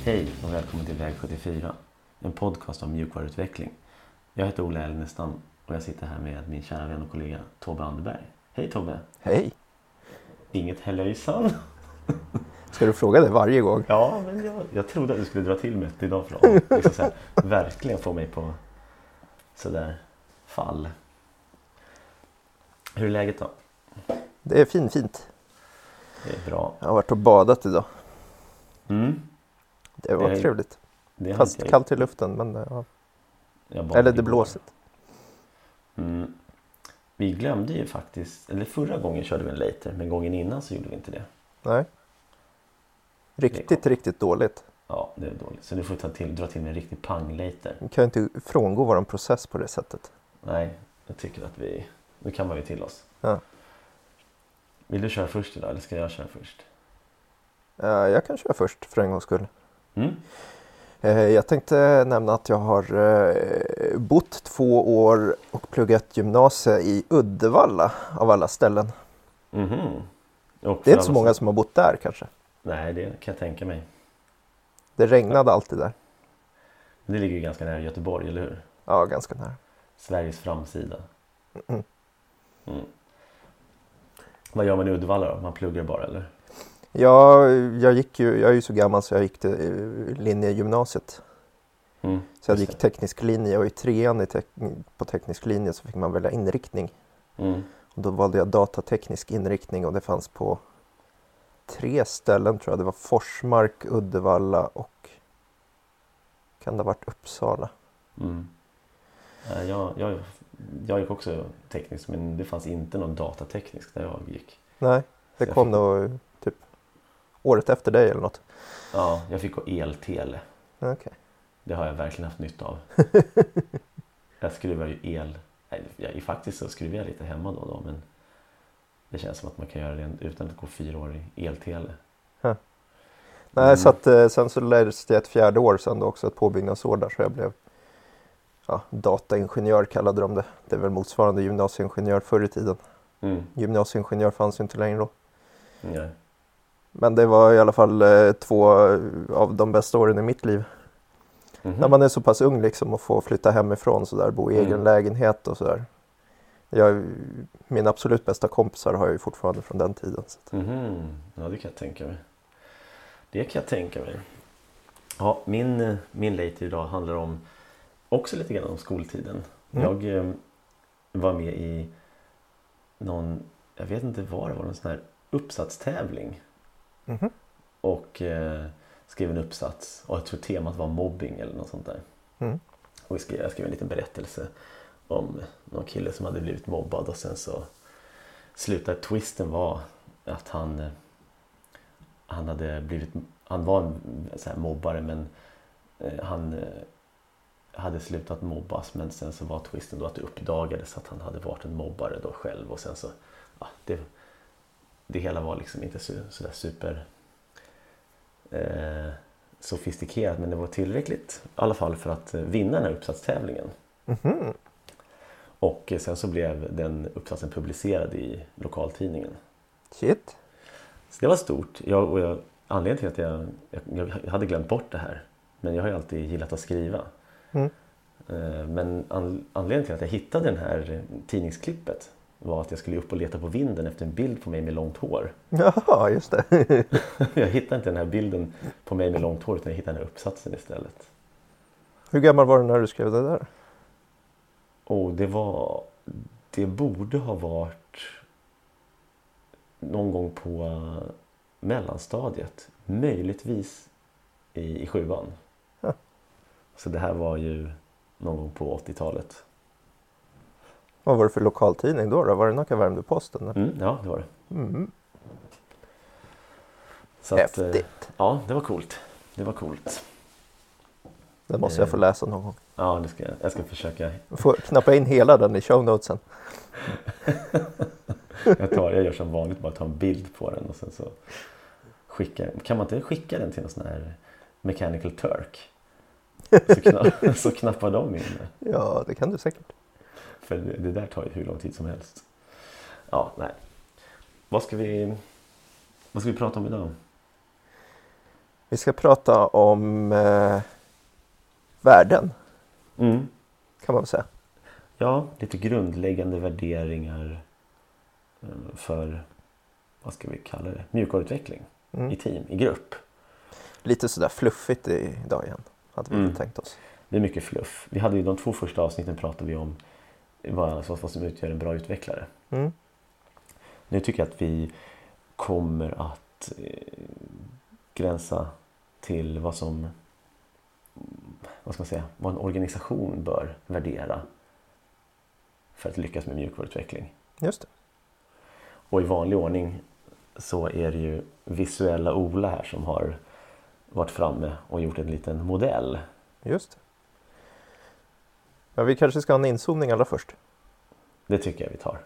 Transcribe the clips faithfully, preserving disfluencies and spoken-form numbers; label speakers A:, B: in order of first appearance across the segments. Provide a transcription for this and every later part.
A: Hej och välkommen till Väg sjuttiofyra, en podcast om mjukvaruutveckling. Jag heter Olle Elnestam och jag sitter här med min kära vän och kollega Tobbe Anderberg. Hej Tobbe!
B: Hej!
A: Inget hellöjsan?
B: Ska du fråga det varje gång?
A: Ja, men jag, jag trodde att du skulle dra till mig idag för att liksom så här, verkligen få mig på sådär fall. Hur är läget då?
B: Det är fint, fint.
A: Det är bra.
B: Jag har varit och badat idag.
A: Mm.
B: Det var
A: Det är-
B: trevligt.
A: Det har
B: Fast
A: inte jag
B: kallt i luften, men ja.
A: Jag badade
B: Eller det
A: igår.
B: blåsigt.
A: Mm. Vi glömde ju faktiskt, eller förra gången körde vi en later, men gången innan så gjorde vi inte det.
B: Nej. Riktigt, riktigt dåligt.
A: Ja, det är dåligt. Så nu får vi ta till, dra till med en riktig pang-later.
B: Vi kan ju inte frångå vår process på det sättet.
A: Nej, jag tycker att vi... Nu kan man ju till oss.
B: Ja.
A: Vill du köra först idag eller ska jag köra först?
B: Eh, Jag kan köra först för en gångs skull.
A: Mm?
B: Eh, Jag tänkte nämna att jag har eh, bott två år och pluggat gymnasie i Uddevalla av alla ställen.
A: Mhm. Och
B: Det är
A: för
B: inte så
A: alla
B: många som har bott där kanske.
A: Nej, det kan jag tänka mig.
B: Det regnade alltid där.
A: Det ligger ju ganska nära Göteborg, eller hur?
B: Ja, ganska nära.
A: Sveriges framsida.
B: Mm.
A: Mm. Vad gör man i Uddevalla då? Man pluggar bara, eller?
B: Ja, jag gick ju, jag är ju så gammal så jag gick till eh, linjegymnasiet.
A: Mm.
B: Så jag
A: just
B: gick teknisk linje och i trean i tek- på teknisk linje så fick man välja inriktning.
A: det. Mm.
B: Och då valde jag datateknisk inriktning och det fanns på tre ställen tror jag. Det var Forsmark, Uddevalla och kan det ha varit Uppsala?
A: Mm. Nej, Jag, jag, jag gick också tekniskt, men det fanns inte någon datateknisk där jag gick.
B: Nej, det
A: Så jag
B: kom
A: fick-
B: nog typ året efter dig eller något.
A: Ja, jag fick gå eltele.
B: Okej.
A: Det har jag verkligen haft nytta av. Jag skruvar ju el. Nej, jag, faktiskt så skruvar jag lite hemma då och då, men det känns som att man kan göra det utan att gå fyra år i eltele.
B: Nej,
A: Mm.
B: så att, eh, sen så läste jag ett fjärde år sen då också ett påbyggnadsår där så jag blev ja, dataingenjör kallade de det. Det är väl motsvarande gymnasieingenjör förr i tiden.
A: Mm.
B: Gymnasieingenjör fanns ju inte längre då.
A: Ja.
B: Men det var i alla fall eh, två av de bästa åren i mitt liv.
A: Mhm.
B: När man är så pass ung liksom och får flytta hemifrån så där, bo i
A: Mm.
B: egen lägenhet och sådär. Jag, min absolut bästa kompisar har jag ju fortfarande från den tiden. Så att,
A: Mhm. Ja, det kan jag tänka mig. Det kan jag tänka mig. Ja, min, min later idag handlar om också lite grann om skoltiden.
B: Mm.
A: Jag eh, var med i någon, jag vet inte vad det var, någon sån här uppsatstävling.
B: mhm.
A: Och eh, skrev en uppsats. Och jag tror temat var mobbing eller något sånt där.
B: Mm.
A: Och jag skrev, jag skrev en liten berättelse om någon kille som hade blivit mobbad. Och sen så slutade twisten var att han, eh, han hade blivit, han var en så här mobbare men eh, han eh, hade slutat mobbas. Men sen så var twisten då att det uppdagades att han hade varit en mobbare då själv. Och sen så, ja, det, det hela var liksom inte så, så där super eh, sofistikerat, men det var tillräckligt i alla fall för att eh, vinna den här uppsatstävlingen.
B: Mhm.
A: Och eh, sen så blev den uppsatsen publicerad i lokaltidningen.
B: Shit.
A: Så det var stort. Jag, och jag, anledningen till att jag, jag, jag hade glömt bort det här, men jag har ju alltid gillat att skriva.
B: Mm.
A: Eh, men an, anledningen till att jag hittade den här eh, tidningsklippet var att jag skulle upp och leta på vinden efter en bild på mig med långt hår.
B: Ja, just det.
A: Jag hittade inte den här bilden på mig med långt hår, utan jag hittade den här uppsatsen istället.
B: Hur gammal var du när du skrev det där?
A: Och det var, det borde ha varit någon gång på uh, mellanstadiet. Möjligtvis i, i sjuan.
B: Ja.
A: Så det här var ju någon gång på åttiotalet.
B: Vad var det för lokaltidning då? då? Var det Nacka Värmdö-Posten? eller?
A: Mm, ja, det var det.
B: Mm.
A: Så att, eh,
B: Häftigt.
A: ja, det var coolt. Det var coolt.
B: Den måste jag få läsa någon gång.
A: Ja, det ska, jag ska försöka.
B: Jag får knappa in hela den i show notesen.
A: Jag, tar, jag gör som vanligt, bara tar en bild på den och sen så skicka. Kan man inte skicka den till en sån här Mechanical Turk? Så, knapp, så knappar de in det.
B: Ja, det kan du säkert.
A: För det, det där tar ju hur lång tid som helst. Ja, nej. Vad ska vi, vad ska vi prata om idag?
B: Vi ska prata om eh, värden,
A: Mm.
B: kan man väl säga.
A: Ja, lite grundläggande värderingar för, vad ska vi kalla det, mjukvaruutveckling
B: Mm.
A: i team, i grupp.
B: Lite sådär fluffigt idag igen, hade vi
A: Mm.
B: tänkt oss.
A: Det är mycket fluff. Vi hade ju de två första avsnitten pratade vi om vad, vad som utgör en bra utvecklare.
B: Mm.
A: Nu tycker jag att vi kommer att eh, gränsa till vad som, vad ska man säga, vad en organisation bör värdera för att lyckas med mjukvaruutveckling.
B: Just det.
A: Och i vanlig ordning så är det ju visuella Ola här som har varit framme och gjort en liten modell.
B: Just det. Men vi kanske ska ha en inzoomning allra först.
A: Det tycker jag vi tar.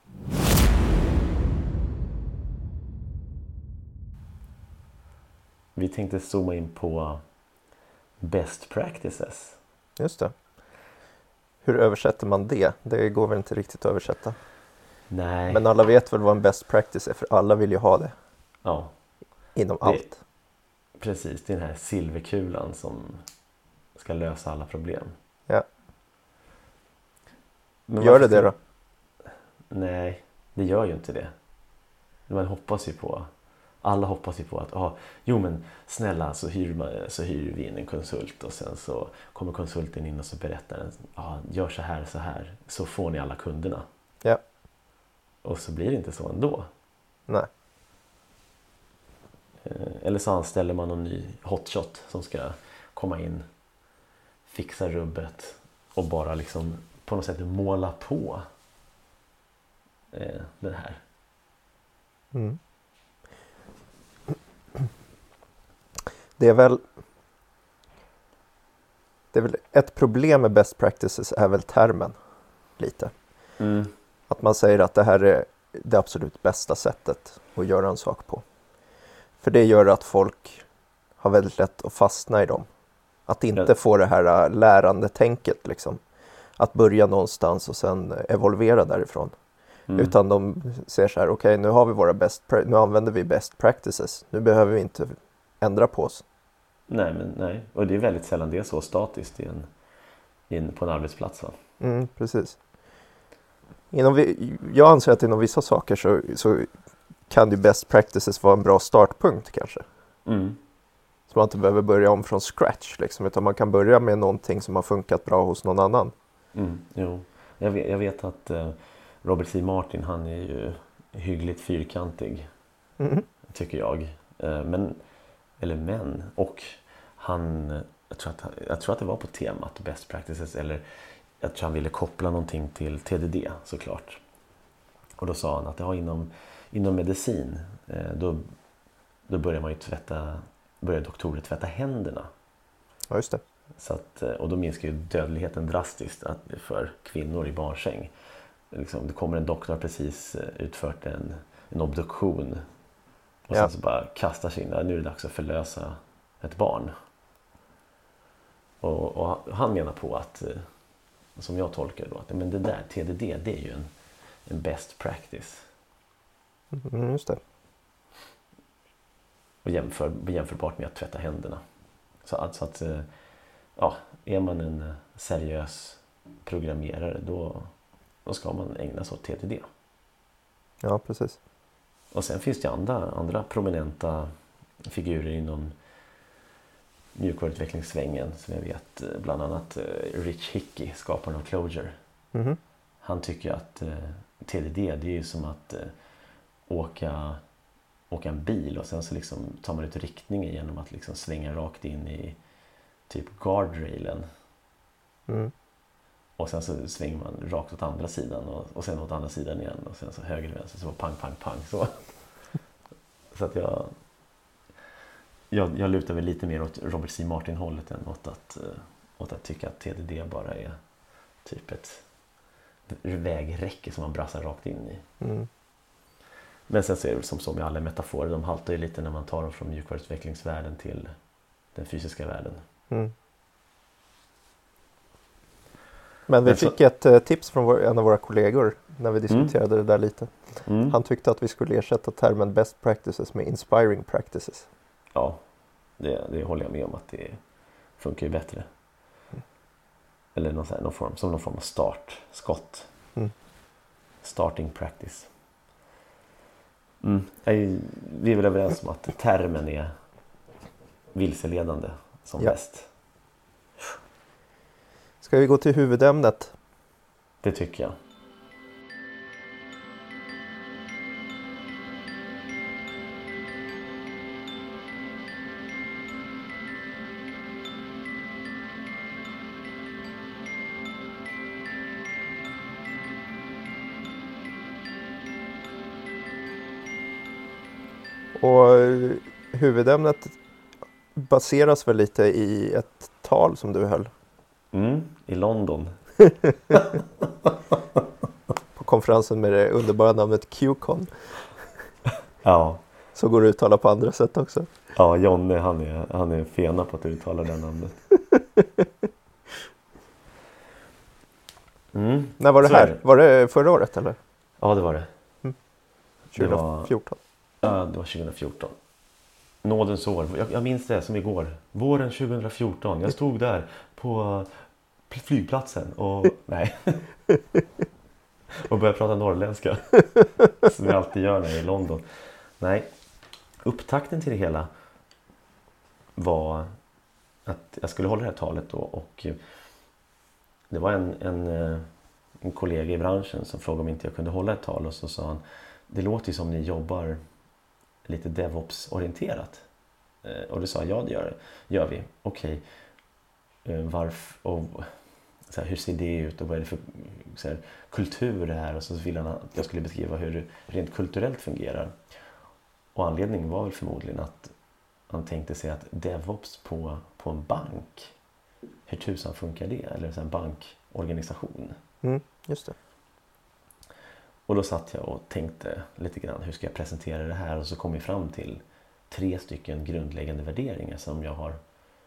A: Vi tänkte zooma in på best practices.
B: Just det. Hur översätter man det? Det går väl inte riktigt att översätta.
A: Nej.
B: Men alla vet väl vad en best practice är, för alla vill ju ha det.
A: Ja.
B: Inom
A: Det-
B: allt.
A: Precis, det är den här silverkulan som ska lösa alla problem.
B: Ja.
A: Men
B: Gör det
A: varför
B: det då?
A: Nej, det gör ju inte det. Man hoppas ju på, alla hoppas ju på att, ah, jo men snälla så hyr, man, så hyr vi in en konsult och sen så kommer konsulten in och så berättar den, ah, gör så här, så här, så får ni alla kunderna.
B: Ja.
A: Och så blir det inte så ändå.
B: Nej.
A: Eh, Eller så anställer man någon ny hotshot som ska komma in, fixa rubbet och bara liksom på något sätt måla på eh, det här.
B: Mm. Det är väl det är väl ett problem med best practices är väl termen lite.
A: Mm.
B: Att man säger att det här är det absolut bästa sättet att göra en sak på. För det gör att folk har väldigt lätt att fastna i dem. Att inte
A: Ja.
B: få det här lärandetänket liksom. Att börja någonstans och sen evolvera därifrån.
A: Mm.
B: Utan de ser så här, okej okay, nu har vi våra best pra- nu använder vi best practices. Nu behöver vi inte ändra på oss.
A: Nej, men nej. Och det är väldigt sällan det är så statiskt i en, i en, på en arbetsplats. Va?
B: Mm, precis. Inom vi, jag anser att inom vissa saker så, så kan ju best practices vara en bra startpunkt kanske.
A: Mm.
B: Så man inte behöver börja om från scratch liksom, utan man kan börja med någonting som har funkat bra hos någon annan.
A: Mm. Jo. Jag vet, jag vet att eh, Robert C. Martin, han är ju hyggligt fyrkantig,
B: Mm.
A: tycker jag. Eh, men, eller men, och han, jag tror, att, han- jag tror att det var på temat best practices, eller jag tror han ville koppla någonting till T D D såklart. Och då sa han att ja, inom, inom medicin, eh, då, då börjar man ju tvätta, börjar doktorer tvätta händerna.
B: Ja, just det.
A: Så att, och då minskar ju dödligheten drastiskt att, för kvinnor i barnsäng. Liksom, det kommer en doktor precis utfört en, en obduktion och
B: Ja.
A: sen så bara kastar sig in, ja, nu är det dags att förlösa ett barn. Och, och han menar på att, som jag tolkar det då, att men det där T D D, det är ju en, en best practice.
B: Mm, just det.
A: Och jämför, jämförbart med att tvätta händerna. Så alltså att, ja, är man en seriös programmerare då, då ska man ägna sig åt T D D.
B: Ja, precis.
A: Och sen finns det andra, andra prominenta figurer inom mjukvaruutvecklingssvängen som jag vet, bland annat Rich Hickey, skaparen av Clojure.
B: Mhm.
A: Han tycker att eh, T D D, det är ju som att eh, åka, åka en bil och sen så liksom tar man ut riktningen genom att liksom svänga rakt in i typ guardrailen.
B: Mm.
A: Och sen så svänger man rakt åt andra sidan och, och sen åt andra sidan igen och sen så höger och vänster, så pang, pang, pang. Så, så att jag, jag, jag lutar väl lite mer åt Robert C. Martin-hållet än åt att, eh, åt att tycka att T D D bara är typ ett vägräcke som man brassar rakt in i.
B: Mm.
A: Men sen så är det som så med alla metaforer, de haltar ju lite när man tar dem från mjukvaruutvecklingsvärlden till den fysiska världen.
B: Mm. Men vi
A: Men så-
B: fick ett eh, tips från vår, en av våra kollegor när vi diskuterade det där lite.
A: Mm.
B: Han tyckte att vi skulle ersätta termen best practices med inspiring practices.
A: Ja, Det, det håller jag med om att det funkar ju bättre. Mm. Eller någon, så här, någon form, som någon form av start, skott. Mm. Starting practice. Mm. Jag, vi är väl överens om att termen är vilseledande som ja. bäst.
B: Ska vi gå till huvudämnet?
A: Det tycker jag.
B: Och huvudämnet baseras väl lite i ett tal som du höll?
A: Mm, i London.
B: På konferensen med det underbara namnet Q-con.
A: Ja.
B: Så går det att uttala på andra sätt också.
A: Ja, Jonne han är, han är fena på att uttala det namnet.
B: Mm. När var det här? Det. Var det förra året eller?
A: Ja, det var det.
B: Mm. tjugohundrafjorton.
A: Det var, ja, det var tjugohundrafjorton. Nådens år. Jag, jag minns det som igår. Våren tjugohundrafjorton. Jag stod där på flygplatsen och nej. och började prata norrländska. Som jag alltid gör när jag är i London. Nej. Upptakten till det hela var att jag skulle hålla det här talet då, och det var en, en, en kollega i branschen som frågade om inte jag kunde hålla ett tal, och så sa han: det låter ju som ni jobbar lite DevOps-orienterat. Och det sa jag, ja det gör, gör vi. Okej, varför, och så här, hur ser det ut och vad är det för så här, kultur det här? Och så ville han att jag skulle beskriva hur det rent kulturellt fungerar. Och anledningen var väl förmodligen att han tänkte sig att DevOps på, på en bank, hur tusan funkar det? Eller så en bankorganisation.
B: Mm, just det.
A: Och då satt jag och tänkte lite grann, hur ska jag presentera det här? Och så kom jag fram till tre stycken grundläggande värderingar som jag har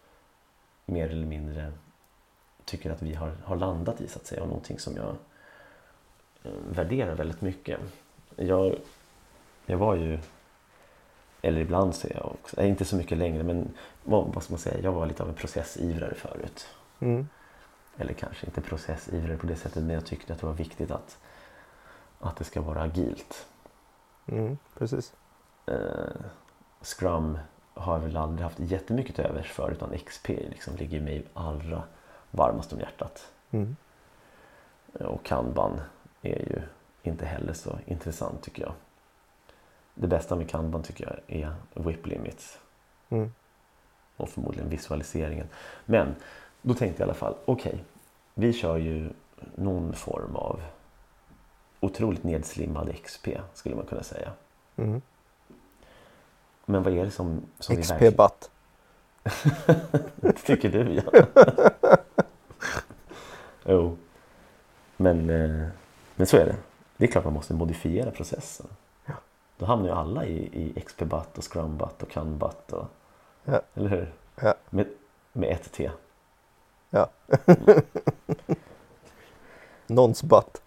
A: mer eller mindre tycker att vi har, har landat i, så att säga. Och någonting som jag eh, värderar väldigt mycket. Jag, jag var ju, eller ibland så är jag också, inte så mycket längre, men vad, vad ska man säga, jag var lite av en processivrare förut.
B: Mm.
A: Eller kanske inte processivrare på det sättet, men jag tyckte att det var viktigt att, att det ska vara agilt.
B: Mm, precis.
A: Eh, Scrum har jag väl aldrig haft jättemycket till övers för, utan X P liksom ligger mig allra varmast om hjärtat.
B: Mm.
A: Och Kanban är ju inte heller så intressant, tycker jag. Det bästa med Kanban tycker jag är whip limits.
B: Mm.
A: Och förmodligen visualiseringen. Men då tänkte jag i alla fall, okej, okay, vi kör ju någon form av otroligt nedslimmad X P, skulle man kunna säga.
B: Mm.
A: Men vad är det som, som
B: X P-batt.
A: Det tycker du, ja. Jo. Men, eh, men så är det. Det är klart man måste modifiera processen.
B: Ja.
A: Då hamnar ju alla i, i X P-batt och Scrum-batt och Kanban-batt. Och,
B: ja.
A: Eller hur?
B: Ja.
A: Med, med ett T.
B: Ja. Mm. Nonsbatt.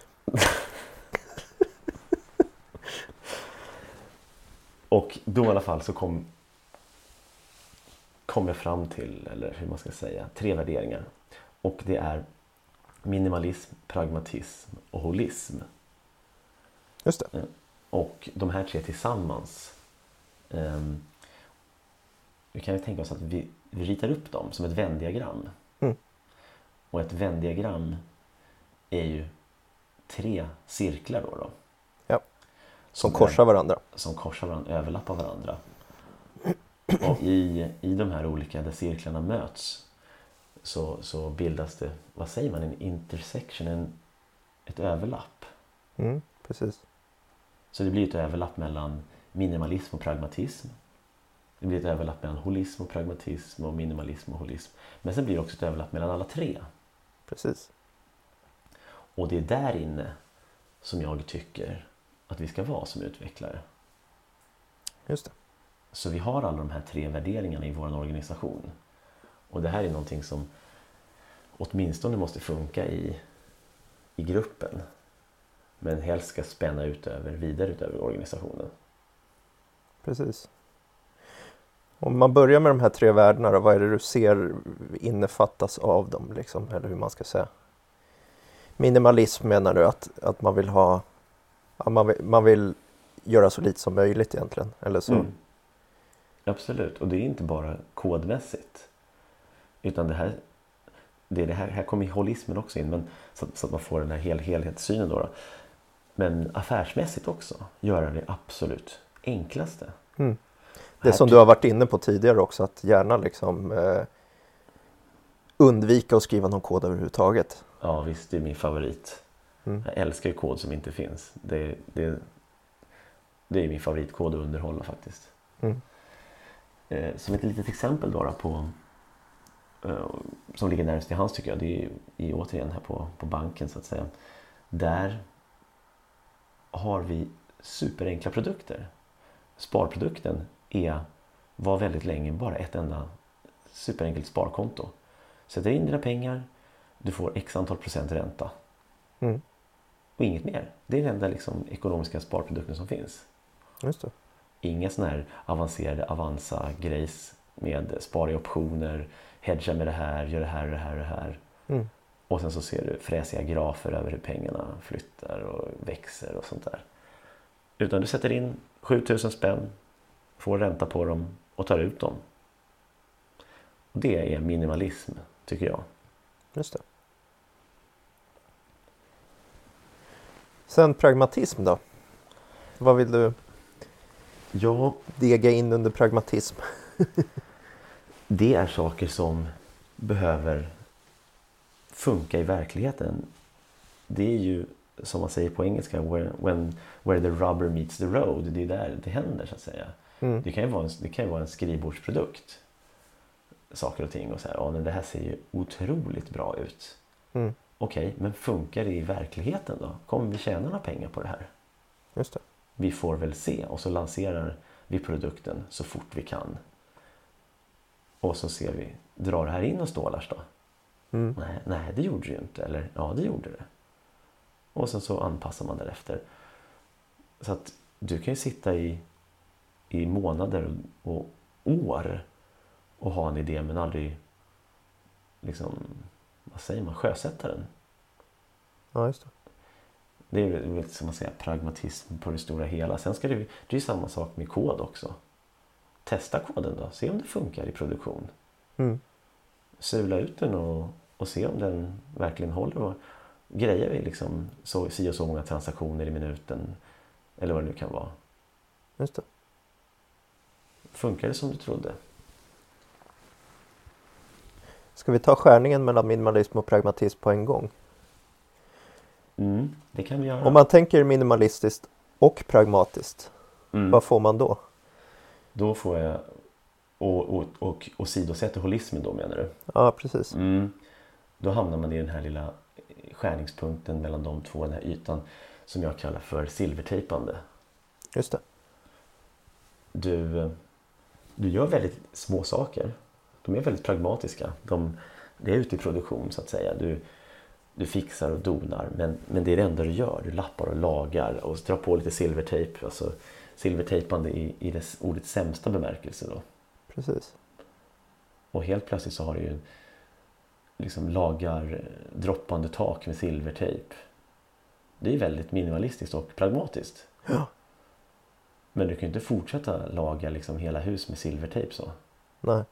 A: Och då i alla fall så kom, kom jag fram till, eller hur man ska säga, tre värderingar. Och det är minimalism, pragmatism och holism.
B: Just det.
A: Och de här tre tillsammans, um, vi kan ju tänka oss att vi, vi ritar upp dem som ett Venn-diagram.
B: Mm.
A: Och ett Venn-diagram är ju tre cirklar då. då.
B: Ja. Som, som korsar varandra.
A: Som korsar varandra, överlappar varandra. Och i, i de här olika där cirklarna möts så, så bildas det, vad säger man, en intersection, en, ett överlapp.
B: Mm, precis.
A: Så det blir ett överlapp mellan minimalism och pragmatism. Det blir ett överlapp mellan holism och pragmatism och minimalism och holism. Men sen blir det också ett överlapp mellan alla tre.
B: Precis.
A: Och det är där inne som jag tycker att vi ska vara som utvecklare.
B: Just det.
A: Så vi har alla de här tre värderingarna i vår organisation. Och det här är någonting som åtminstone måste funka i, i gruppen. Men helst ska spänna ut över, vidare utöver organisationen.
B: Precis. Om man börjar med de här tre värdena då, vad är det du ser innefattas av dem liksom, eller hur man ska säga? Minimalism menar du att, att man vill ha, ja, man, vill, man vill göra så lite som möjligt egentligen, eller så?
A: Mm. Absolut, och det är inte bara kodmässigt. Utan det här, det är det här, här kommer holismen också in, men så, så att man får den här hel, helhetssynen då, då. Men affärsmässigt också, göra det absolut enklaste.
B: Mm. Det som du har varit inne på tidigare också, att gärna liksom eh, undvika att skriva någon kod överhuvudtaget.
A: Ja visst, det är min favorit.
B: Mm.
A: Jag älskar ju kod som inte finns. Det, det, det är min favoritkod att underhålla faktiskt.
B: Mm.
A: Eh, som ett litet exempel då, då på eh, som ligger närmast till hands tycker jag, det är, är återigen här på, på banken så att säga. Där har vi superenkla produkter. Sparprodukten är, var väldigt länge bara ett enda superenkelt sparkonto. Sätter in dina pengar, du får x antal procent ränta.
B: Mm.
A: Och inget mer. Det är den enda liksom, ekonomiska sparprodukten som finns.
B: Just det.
A: Inga sådana här avancerade Avanza-grejs med spara i optioner, hedga med det här, gör det här och det här och det här.
B: Mm.
A: Och sen så ser du fräsiga grafer över hur pengarna flyttar och växer och sånt där. Utan du sätter in sjutusen spänn, får ränta på dem och tar ut dem. Och det är minimalism, tycker jag.
B: Just det. Sen pragmatism då? Vad vill du
A: Ja,
B: dega in under pragmatism?
A: det är saker som behöver funka i verkligheten. Det är ju, som man säger på engelska, where, when, where the rubber meets the road. Det är där det händer så att säga.
B: Mm.
A: Det kan ju vara en, det kan ju vara en skrivbordsprodukt. Saker och ting och så här, ja men det här ser ju otroligt bra ut.
B: Mm.
A: Okej, okay, men funkar det i verkligheten då? Kommer vi tjäna några pengar på det här?
B: Just det.
A: Vi får väl se, och så lanserar vi produkten så fort vi kan. Och så ser vi, drar det här in och stålars då?
B: Mm.
A: Nej, nej, det gjorde det ju inte. Eller ja, det gjorde det. Och sen så anpassar man därefter. Så att du kan ju sitta i, i månader och, och år och ha en idé men aldrig liksom, vad säger man, sjösätta den.
B: Ja, just det.
A: Det är väl som man säger pragmatism på det stora hela. Sen ska det, det är ju samma sak med kod också. Testa koden då, se om det funkar i produktion.
B: Mm.
A: Sula ut den och, och se om den verkligen håller. Och grejer vi liksom så, si och så många transaktioner i minuten eller vad det nu kan vara.
B: Just det.
A: Funkar det som du trodde?
B: Ska vi ta skärningen mellan minimalism och pragmatism på en gång?
A: Mm, det kan vi göra.
B: Om man tänker minimalistiskt och pragmatiskt,
A: mm.
B: vad får man då?
A: Då får jag och, och, och, och sidosätter holismen då, menar du?
B: Ja, precis.
A: Mm. Då hamnar man i den här lilla skärningspunkten mellan de två, den här ytan som jag kallar för silvertejpande.
B: Just det.
A: Du, du gör väldigt små saker. De är väldigt pragmatiska. De, det är ute i produktion så att säga. Du, du fixar och donar, men, men det är det enda du gör. Du lappar och lagar och drar på lite silvertejp. Alltså silvertejpande i, i det ordets sämsta bemärkelse då.
B: Precis.
A: Och helt plötsligt så har du ju liksom lagar droppande tak med silvertejp. Det är väldigt minimalistiskt och pragmatiskt.
B: Ja.
A: Men du kan ju inte fortsätta laga liksom hela hus med silvertejp så.
B: Nej.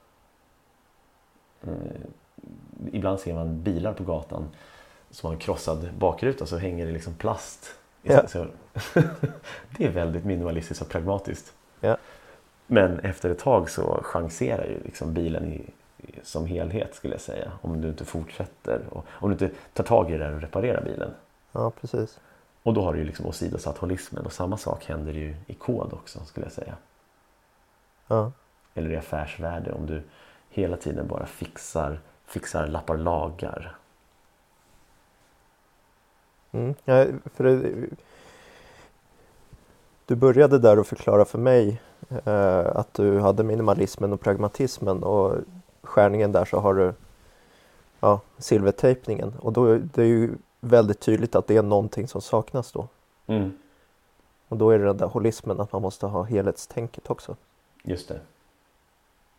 A: Mm. Ibland ser man bilar på gatan som har en krossad bakruta, så hänger det liksom plast.
B: Ja.
A: Så, det är väldigt minimalistiskt och pragmatiskt.
B: Ja.
A: Men efter ett tag så chanserar ju liksom bilen i, i, som helhet, skulle jag säga. Om du inte fortsätter. Och, om du inte tar tag i det där och reparerar bilen.
B: Ja, precis.
A: Och då har du ju liksom åsidosatt holismen. Och samma sak händer ju i kod också, skulle jag säga.
B: Ja.
A: Eller i affärsvärde, om du hela tiden bara fixar, fixar lappar, lagar.
B: Mm. Ja, för det, du började där och förklara för mig eh, att du hade minimalismen och pragmatismen, och skärningen där så har du ja, silvertejpningen, och då det är ju väldigt tydligt att det är någonting som saknas då.
A: Mm.
B: Och då är det den där holismen, att man måste ha helhetstänket också.
A: Just det.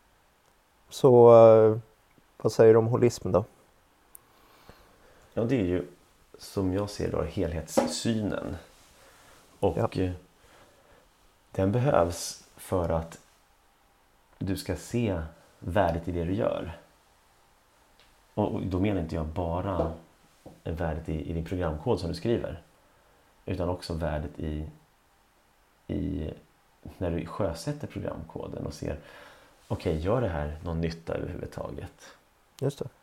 B: Så uh, vad säger du om holism då?
A: Ja, det är ju som jag ser då helhetssynen. Och ja. Den behövs för att du ska se värdet i det du gör. Och då menar inte jag bara värdet i, i din programkod som du skriver. Utan också värdet i, i när du sjösätter programkoden och ser okej, okay, gör det här någon nytta överhuvudtaget?
B: Just det.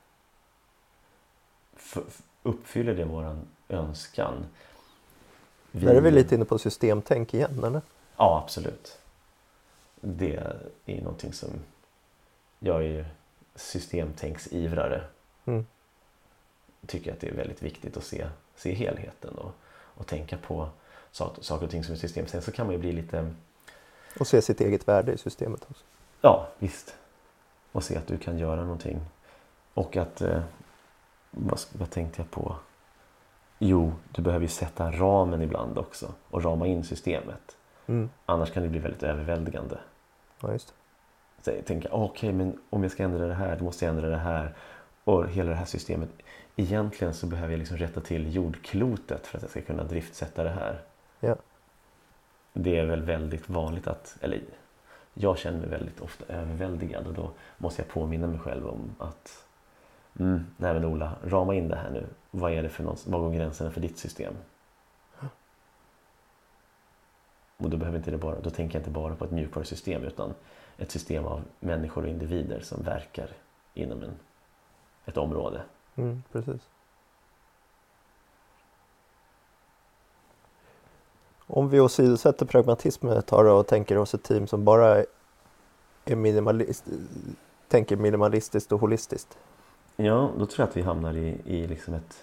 A: F- uppfyller det våran önskan?
B: Vi... Där är vi lite inne på systemtänk igen, eller?
A: Ja, absolut. Det är någonting som jag är systemtänksivrare. Mm. Tycker att det är väldigt viktigt att se, se helheten och, och tänka på saker och ting som är system. Sen så kan man ju bli lite...
B: Och se sitt eget värde i systemet också.
A: Ja, visst. Och se att du kan göra någonting. Och att... Eh, vad, vad tänkte jag på? Jo, du behöver ju sätta ramen ibland också. Och rama in systemet. Mm. Annars kan det bli väldigt överväldigande.
B: Ja, just det.
A: Så jag tänker, okej, okay, men om jag ska ändra det här, då måste jag ändra det här. Och hela det här systemet. Egentligen så behöver jag liksom rätta till jordklotet för att jag ska kunna driftsätta det här.
B: Ja.
A: Det är väl väldigt vanligt att, eller jag känner mig väldigt ofta överväldigad och då måste jag påminna mig själv om att mm, nej men Ola, rama in det här nu. Vad är det för något, vad går gränserna för ditt system? Och då behöver inte det bara, då tänker jag inte bara på ett mjukvarusystem utan ett system av människor och individer som verkar inom en, ett område.
B: Mm, precis. Om vi åsidosätter pragmatismen ett tag och tänker oss ett team som bara är minimalist, tänker minimalistiskt och holistiskt.
A: Ja, då tror jag att vi hamnar i, i liksom ett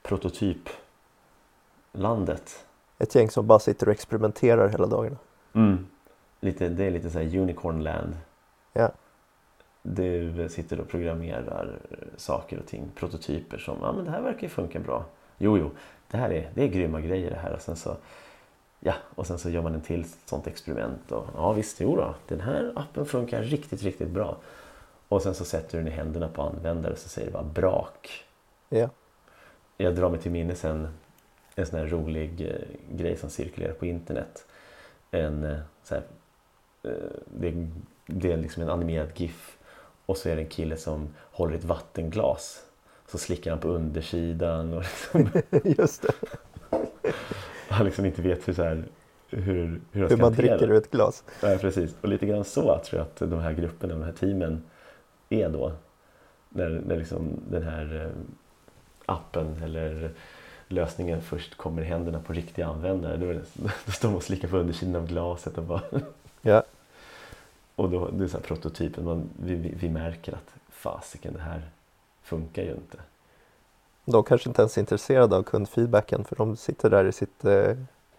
A: prototyplandet.
B: Ett gäng som bara sitter och experimenterar hela dagarna.
A: Mm. Lite, det är lite så här unicorn land.
B: Ja.
A: Du sitter och programmerar saker och ting, prototyper som, ja men det här verkar ju funka bra. Jo, jo, det här är, det är grymma grejer det här. Och sen så, ja, och sen så gör man en till sånt experiment. Och, ja visst, jo då, den här appen funkar riktigt, riktigt bra. Och sen så sätter du den i händerna på användare och så säger det bara brak.
B: Ja.
A: Jag drar mig till minnes en, en sån här rolig eh, grej som cirkulerar på internet. En eh, så här, eh, det, det är liksom en animerad gif. Och så är det en kille som håller ett vattenglas. Så slickar han på undersidan. Och liksom
B: just det.
A: Han liksom inte vet hur, så här, hur, hur,
B: hur man dricker ur ett glas.
A: Ja, precis. Och lite grann så tror jag att de här grupperna, de här teamen är då. När, när liksom den här appen eller lösningen först kommer i händerna på riktiga användare. Då, det, då står de och slickar på undersidan av glaset och bara...
B: Ja.
A: Och då, det är så här prototypen, man, vi, vi, vi märker att fasiken, det här funkar ju inte.
B: De kanske inte ens är intresserade av kundfeedbacken för de sitter där i sitt, eh,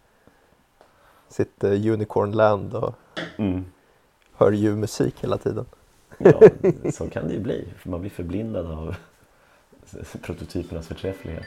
B: sitt eh, unicorn land och mm. hör ju musik hela tiden.
A: Ja, så kan det ju bli. För man blir förblindad av prototypernas förträfflighet.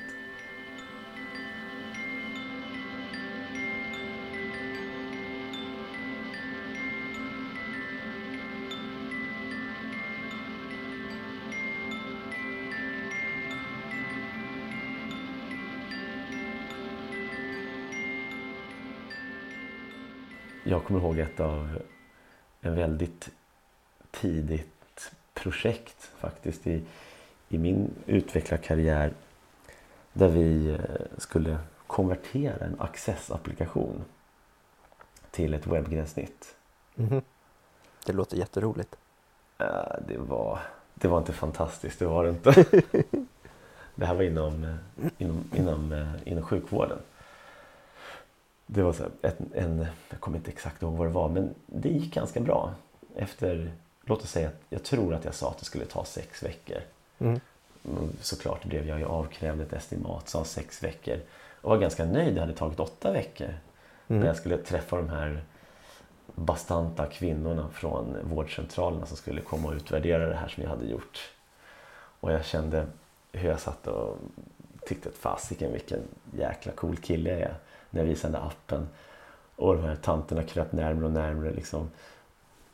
A: Jag kommer ihåg ett av en väldigt tidigt projekt faktiskt i, i min utvecklarkarriär där vi skulle konvertera en Access-applikation till ett webbgränssnitt.
B: Mm-hmm. Det låter jätteroligt.
A: Äh, det, var, det var inte fantastiskt, det var det inte. Det här var inom, inom, inom, inom sjukvården. Det var så ett, en, jag kommer inte exakt ihåg vad det var, men det gick ganska bra. Efter, låt oss säga att jag tror att jag sa att det skulle ta sex veckor. Mm. Såklart blev jag ju avkrävd ett estimat, sa sex veckor. Och var ganska nöjd, det hade tagit åtta veckor. Mm. När jag skulle träffa de här bastanta kvinnorna från vårdcentralerna som skulle komma och utvärdera det här som jag hade gjort. Och jag kände hur jag satt och tyckte att fasiken vilken jäkla cool kille jag är. När jag visade appen. Och de här tanterna kröp närmare och närmare liksom.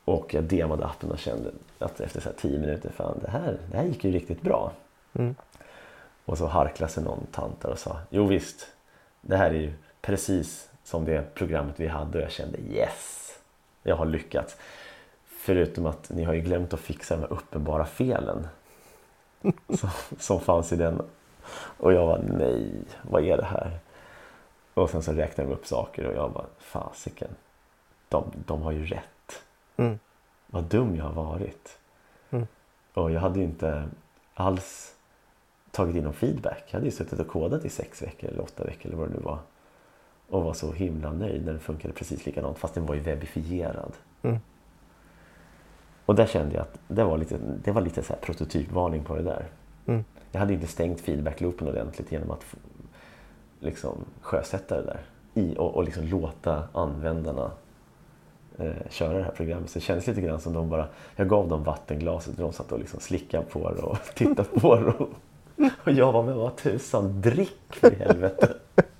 A: Och jag demade appen och kände att efter så här tio minuter, fan det här, det här gick ju riktigt bra.
B: Mm.
A: Och så harklade sig någon tant där och sa, jo visst, det här är ju precis som det programmet vi hade. Och jag kände, yes, jag har lyckats. Förutom att ni har ju glömt att fixa de här uppenbara felen som, som fanns i den. Och jag var, nej, vad är det här? Och sen så räknade de upp saker och jag bara, fasiken, de, de har ju rätt.
B: Mm.
A: Vad dum jag har varit.
B: Mm.
A: Och jag hade ju inte alls tagit in någon feedback. Jag hade ju suttit och kodat i sex veckor eller åtta veckor eller vad det nu var. Och var så himla nöjd när det funkade precis likadant. Fast den var ju webbifierad.
B: Mm.
A: Och där kände jag att det var lite, det var lite så här prototypvarning på det där.
B: Mm.
A: Jag hade inte stängt feedbackloopen ordentligt genom att liksom sjösätta det där. I, och, och liksom låta användarna eh, köra det här programmet. Så det kändes lite grann som de bara, jag gav dem vattenglaset och de satt och liksom slickade på det och tittade på det. Och, och jag var med, vad tusan, drick för helvete.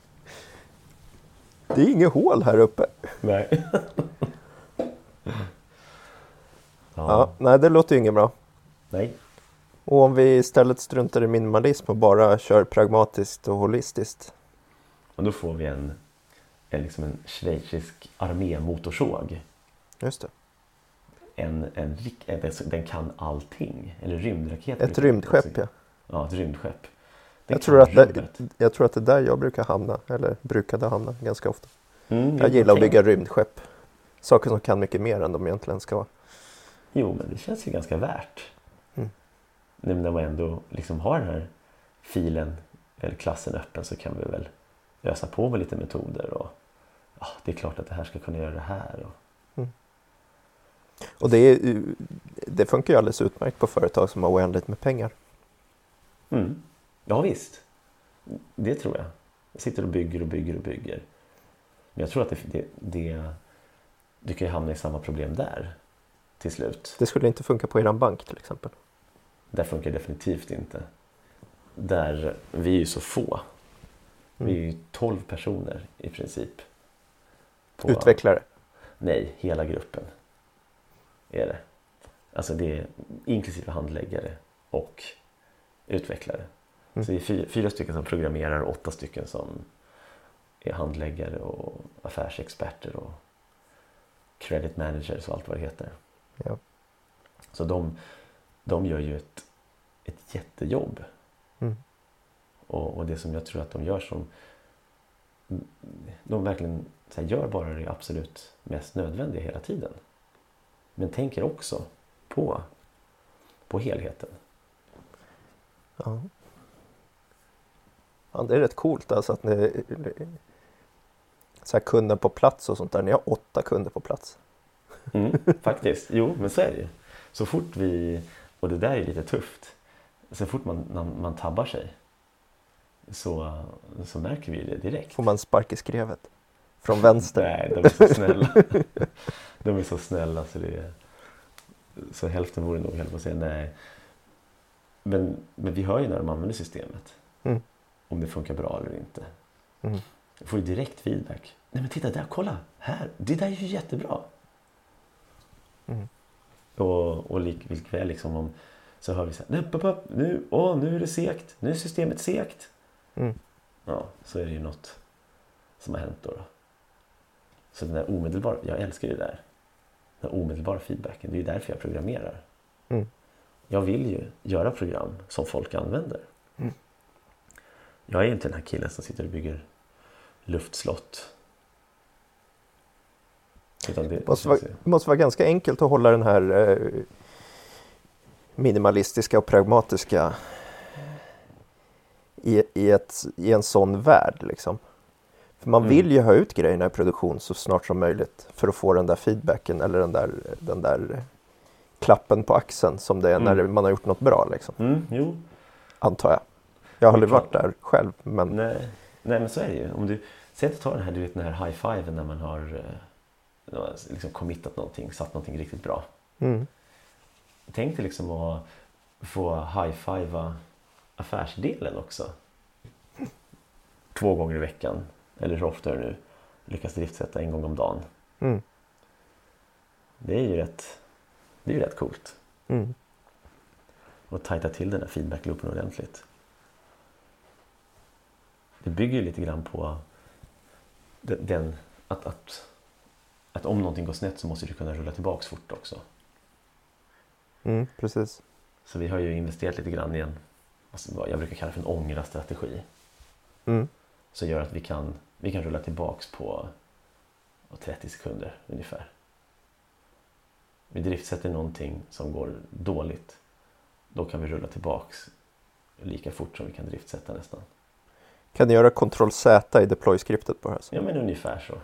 B: Det är inget hål här uppe.
A: Nej.
B: Ja. Ja, nej, det låter ju inget bra.
A: Nej.
B: Och om vi istället struntar i minimalism och bara kör pragmatiskt och holistiskt.
A: Och då får vi en, en, liksom en schweizisk armémotorsåg.
B: Just det.
A: En, en, en, den kan allting. Eller rymdraket.
B: Ett rymdskepp, ja.
A: Ja, ett rymdskepp. Den
B: Jag tror, att det, jag tror att det är där jag brukar hamna. Eller brukade hamna ganska ofta.
A: Mm,
B: jag gillar att bygga rymdskepp. Saker som kan mycket mer än de egentligen ska vara.
A: Jo, men det känns ju ganska värt.
B: Mm.
A: Nu när man ändå liksom har den här filen eller klassen öppen så kan vi väl ösa på med lite metoder. Och ja, det är klart att det här ska kunna göra det här. Och,
B: mm. och det, är, det funkar ju alldeles utmärkt på företag som har oändligt med pengar.
A: Mm. Ja visst, det tror jag. Jag sitter och bygger och bygger och bygger. Men jag tror att det, det, det, du kan ju hamna i samma problem där till slut.
B: Det skulle inte funka på eran bank till exempel.
A: Där funkar det definitivt inte. Där vi är ju så få. Mm. Vi är ju tolv personer i princip.
B: På, utvecklare?
A: Nej, hela gruppen är det. Alltså det är inklusive handläggare och utvecklare. Mm. Så det är fyra, fyra stycken som programmerar och åtta stycken som är handläggare och affärsexperter och credit managers och allt vad det heter.
B: Ja.
A: Så de, de gör ju ett, ett jättejobb.
B: Mm.
A: Och, och det som jag tror att de gör som de verkligen så här, gör bara det absolut mest nödvändiga hela tiden. Men tänker också på, på helheten.
B: Ja. Ja, det är rätt coolt alltså att ni så här kunder på plats och sånt där. Ni har åtta kunder på plats.
A: Mm, faktiskt. Jo, men så är det ju. Så fort vi, och det där är lite tufft. Så fort man, man, man tabbar sig så, så märker vi det direkt.
B: Får man spark i skrevet? Från vänster?
A: Nej, de är så snälla. De är så snälla så det är, så hälften vore nog helt att säga nej. Men, men vi hör ju när de använder systemet. Mm. Om det funkar bra eller inte. Mm. Jag får ju direkt feedback. Nej men titta där, kolla. Här, det där är ju jättebra. Mm. Och, och lik, likväl liksom om, så hör vi så här. Nu, upp, upp, nu, åh, nu är det segt. Nu är systemet segt. Mm. Ja, så är det ju något som har hänt då. då. Så den där omedelbara, jag älskar det där. Den omedelbara feedbacken, det är ju därför jag programmerar. Mm. Jag vill ju göra program som folk använder. Mm. Jag är inte den här killen som sitter och bygger luftslott. Utan det
B: måste vara, måste vara ganska enkelt att hålla den här eh, minimalistiska och pragmatiska i, i, ett, i en sån värld liksom. För man mm. vill ju ha ut grejerna i produktion så snart som möjligt för att få den där feedbacken eller den där, den där klappen på axeln som det är mm. när man har gjort något bra liksom.
A: Mm, jo.
B: Antar jag. Jag har aldrig varit där själv. Men...
A: Nej. Nej, men så är det ju. Om du, säg att du tar den här, du vet, den här high-fiven när man har eh, liksom committat någonting, satt någonting riktigt bra. Mm. Tänk dig liksom att få high-fiva affärsdelen också. Två gånger i veckan. Eller så ofta nu. Lyckas driftsätta en gång om dagen. Mm. Det är ju rätt, det är ju rätt coolt.
B: Mm.
A: Och tajta till den här feedbackloopen ordentligt. Det bygger ju lite grann på den, den att, att, att om någonting går snett så måste du kunna rulla tillbaks fort också.
B: Mm, precis.
A: Så vi har ju investerat lite grann i en, vad jag brukar kalla för en ångra-strategi.
B: Mm.
A: Så gör att vi kan, vi kan rulla tillbaks på trettio sekunder ungefär. Vi driftsätter någonting som går dåligt. Då kan vi rulla tillbaks lika fort som vi kan driftsätta nästan.
B: Kan ni göra kontroll Z i deploy-skriptet på det här? Så?
A: Ja, men ungefär så.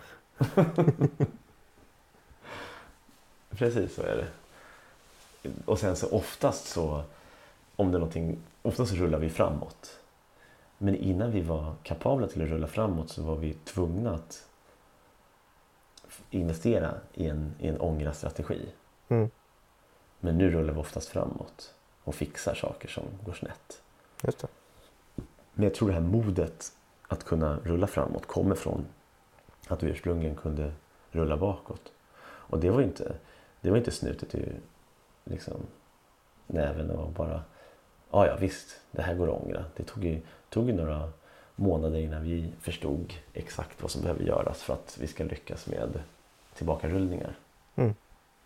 A: Precis så är det. Och sen så oftast så, om det är någonting, oftast så rullar vi framåt. Men innan vi var kapabla till att rulla framåt så var vi tvungna att investera i en, i en ångra-strategi.
B: Mm.
A: Men nu rullar vi oftast framåt och fixar saker som går snett.
B: Just det.
A: Men jag tror det här modet att kunna rulla framåt kommer från att vi ursprungligen kunde rulla bakåt. Och det var inte, det var inte snutet i liksom näven och bara ja, ja visst, det här går att ångra. Det tog ju, tog ju några månader innan vi förstod exakt vad som behöver göras för att vi ska lyckas med tillbakarullningar.
B: Mm.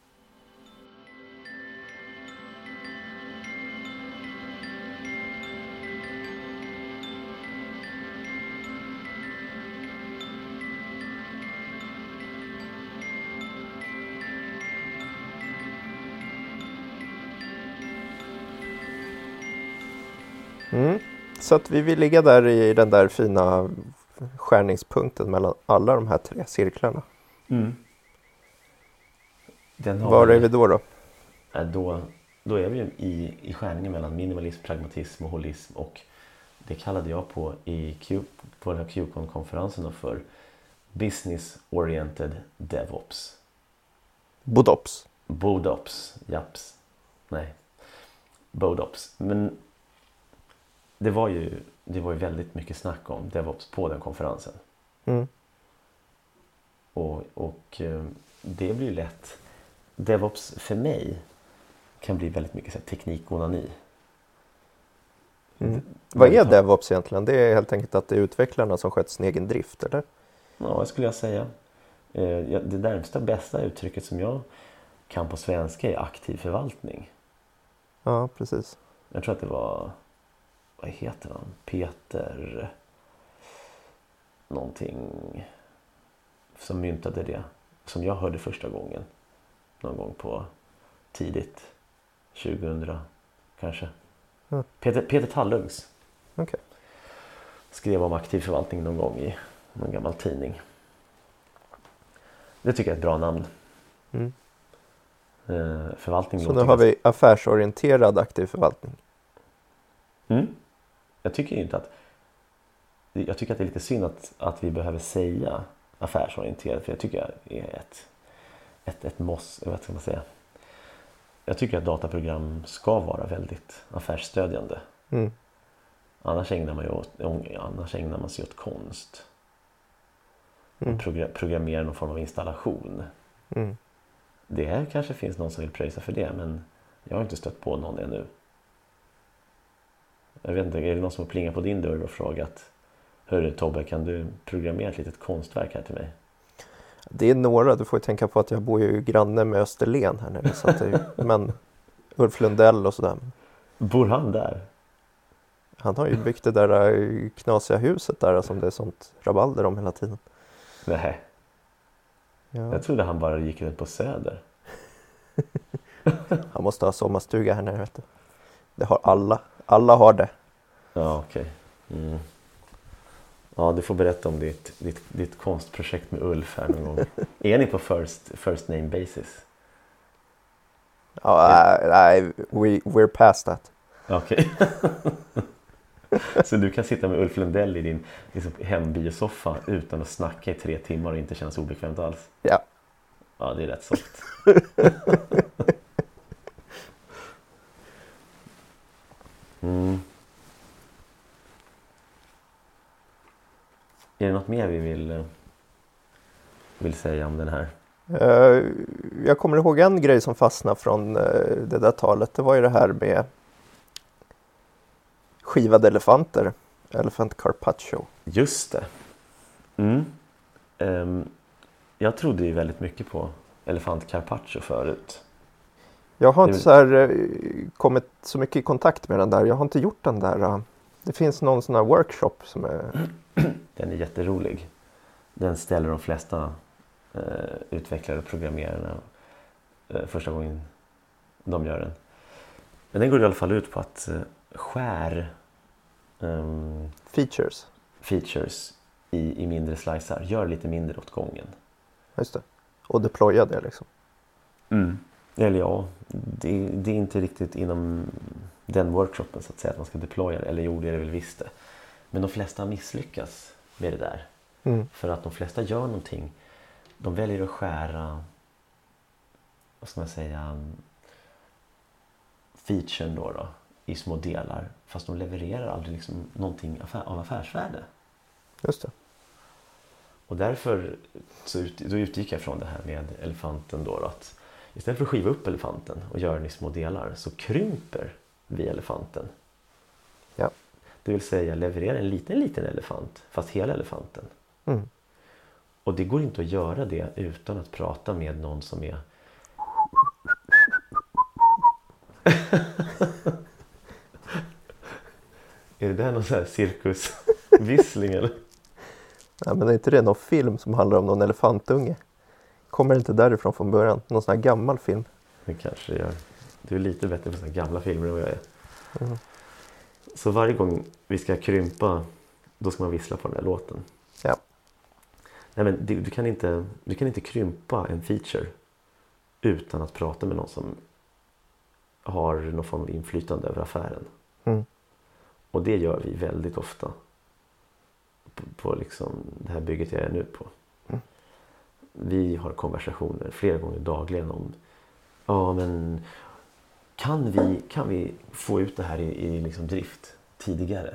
B: Mm. Så att vi vill ligga där i den där fina skärningspunkten mellan alla de här tre cirklarna.
A: Mm. Den har
B: Var
A: vi,
B: är vi då då?
A: då? Då är vi i, i skärningen mellan minimalism, pragmatism och holism. Och det kallade jag på, i Q, på den här Q CON-konferensen för Business Oriented DevOps.
B: Bodops.
A: Bodops, japs. Nej, Bodops. Men det var ju det var ju väldigt mycket snack om DevOps på den konferensen.
B: Mm.
A: Och, och det blir lätt. DevOps för mig kan bli väldigt mycket så här, teknikonani.
B: Mm. Vad är DevOps egentligen? Det är helt enkelt att det är utvecklarna som sköter sin egen drift, eller?
A: Ja, det skulle jag säga. Det närmsta bästa uttrycket som jag kan på svenska är aktiv förvaltning.
B: Ja, precis.
A: Jag tror att det var, vad heter han? Peter någonting som myntade det. Som jag hörde första gången. Någon gång på tidigt tjugohundra kanske.
B: Mm.
A: Peter, Peter Tallungs.
B: Okay.
A: Skrev om aktiv förvaltning någon gång i någon gammal tidning. Det tycker jag är ett bra namn.
B: Mm.
A: Eh, förvaltning.
B: Så nu har vi affärsorienterad aktiv förvaltning.
A: Mm. Jag tycker inte att jag tycker att det är lite synd att, att vi behöver säga affärsorienterad, för jag tycker att det är ett ett, ett måste, vad ska man säga. Jag tycker att dataprogram ska vara väldigt affärsstödjande.
B: Mm.
A: Annars ägnar man ju åt, annars ägnar man sig åt konst.
B: Mm.
A: Program, programmera någon form av installation.
B: Mm.
A: Det här kanske finns någon som vill pröjsa för det, men jag har inte stött på någon ännu. Jag vet inte, är det någon som har plingat på din dörr och frågat: hörru Tobbe, kan du programmera ett litet konstverk här till mig?
B: Det är några, du får ju tänka på att jag bor ju granne med Österlen här nere, så att det, men Ulf Lundell och sådär.
A: Bor han där?
B: Han har ju byggt det där knasiga huset där som det är sånt rabalder om hela tiden.
A: Nej.
B: Ja.
A: Jag trodde han bara gick runt på Söder.
B: Han måste ha sommarstuga här nere, vet du. Det har alla. Alla har det.
A: Ja, okej. Okay. Mm. Ja, du får berätta om ditt, ditt, ditt konstprojekt med Ulf här någon gång. Är ni på first, first name basis?
B: Ja, nej, we, we're past that.
A: Okej. Okay. Så du kan sitta med Ulf Lundell i din liksom, hembiosoffa utan att snacka i tre timmar och inte kännas obekvämt alls?
B: Ja.
A: Ja, det är rätt soft. Mm. Är det något mer vi vill, vill säga om den här?
B: Uh, jag kommer ihåg en grej som fastnade från eh, det där talet. Det var ju det här med skivade elefanter. Elephant carpaccio.
A: Just det. Mm. Um, jag trodde ju väldigt mycket på elefant carpaccio förut.
B: Jag har
A: Det-
B: inte så här, eh, kommit så mycket i kontakt med den där. Jag har inte gjort den där. eh, Det finns någon sån här workshop som är...
A: Den är jätterolig. Den ställer de flesta eh, utvecklare och programmerarna eh, första gången de gör den. Men den går i alla fall ut på att eh, skär ehm,
B: Features.
A: features i, i mindre slicer. Gör lite mindre åt gången.
B: Just det. Och deploya det liksom.
A: Eller ja, det, det är inte riktigt inom den workshopen så att säga att man ska deploya det. Eller jo, det är det väl visst det. Men de flesta misslyckas med det där.
B: Mm.
A: För att de flesta gör någonting. De väljer att skära, vad ska man säga, featuren då, då i små delar. Fast de levererar aldrig liksom någonting affär, av affärsvärde.
B: Just det.
A: Och därför så ut, då utgick jag från det här med elefanten då, då att istället för att skiva upp elefanten och göra den i små delar så krymper vi elefanten.
B: Ja.
A: Det vill säga leverera en liten liten elefant fast hela elefanten.
B: Mm.
A: Och det går inte att göra det utan att prata med någon som är är det där någon sån här cirkusvissling eller?
B: Nej, men är inte det någon film som handlar om någon elefantunge? Kommer det inte därifrån från början? Någon sån här gammal film?
A: Det kanske det gör. Du är lite bättre på såna gamla filmer än vad jag är.
B: Mm.
A: Så varje gång vi ska krympa, då ska man vissla på den där låten.
B: Ja.
A: Nej, men du, du, kan inte, du kan inte krympa en feature utan att prata med någon som har någon form av inflytande över affären.
B: Mm.
A: Och det gör vi väldigt ofta på, på liksom det här bygget jag är nu på.
B: Mm.
A: Vi har konversationer flera gånger dagligen om ja men kan vi, kan vi få ut det här i, i liksom drift tidigare?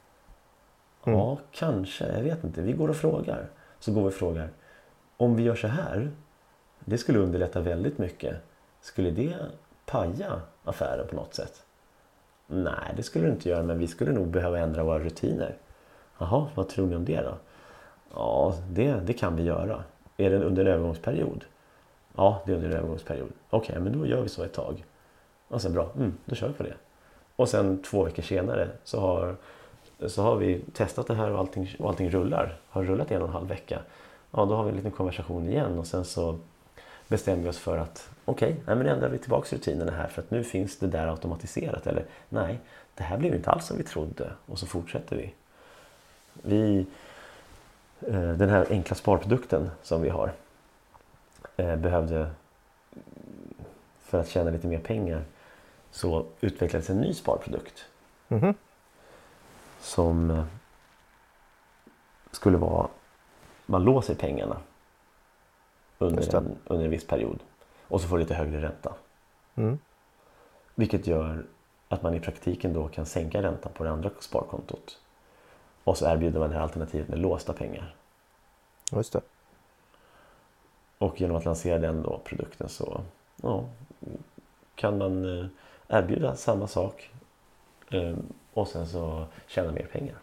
B: Mm.
A: Ja, kanske. Jag vet inte. Vi går och frågar. Så går vi och frågar. Om vi gör så här, det skulle underlätta väldigt mycket. Skulle det paja affären på något sätt? Nej, det skulle det inte göra. Men vi skulle nog behöva ändra våra rutiner. Jaha, vad tror ni om det då? Ja, det, det kan vi göra. Är det under en övergångsperiod? Ja, det är under en övergångsperiod. Okej, men då gör vi så ett tag. Och sen bra, mm, då kör vi på det. Och sen två veckor senare så har, så har vi testat det här och allting, och allting rullar. Har rullat en och en halv vecka. Ja, då har vi en liten konversation igen och sen så bestämmer vi oss för att okej, okay, men ändrar vi tillbaka rutinerna här för att nu finns det där automatiserat. Eller nej, det här blev inte alls som vi trodde. Och så fortsätter vi. Vi den här enkla sparprodukten som vi har behövde, för att tjäna lite mer pengar, så utvecklades en ny sparprodukt.
B: Mhm.
A: Som skulle vara, man låser pengarna
B: Just
A: under
B: det.
A: en, under en viss period och så får lite högre ränta.
B: Mm.
A: Vilket gör att man i praktiken då kan sänka räntan på det andra sparkontot. Och så erbjuder man det här alternativet med låsta pengar.
B: Just det.
A: Och genom att lansera den då, produkten, så ja, kan man eh, erbjuda samma sak eh, och sen så tjäna mer pengar.